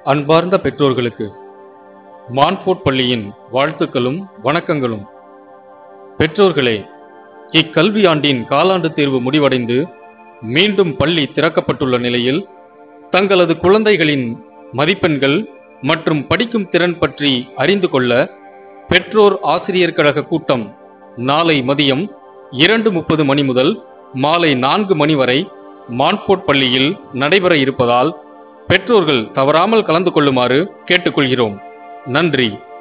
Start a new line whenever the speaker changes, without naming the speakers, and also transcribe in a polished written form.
அன்பார்ந்த பெற்றோர்களுக்கு மான்ஃபோர்ட் பள்ளியின் வாழ்த்துக்களும் வணக்கங்களும். பெற்றோர்களே, இக்கல்வியாண்டின் காலாண்டு தேர்வு முடிவடைந்து மீண்டும் பள்ளி திறக்கப்பட்டுள்ள நிலையில் தங்களது குழந்தைகளின் மதிப்பெண்கள் மற்றும் படிக்கும் திறன் பற்றி அறிந்து கொள்ள பெற்றோர் ஆசிரியர் கழக கூட்டம் நாளை மதியம் 2:30 மணி முதல் மாலை 4 மணி வரை மான்ஃபோர்ட் பள்ளியில் நடைபெற இருப்பதால் பெற்றோர்கள் தவறாமல் கலந்து கொள்ளுமாறு கேட்டுக்கொள்கிறோம். நன்றி.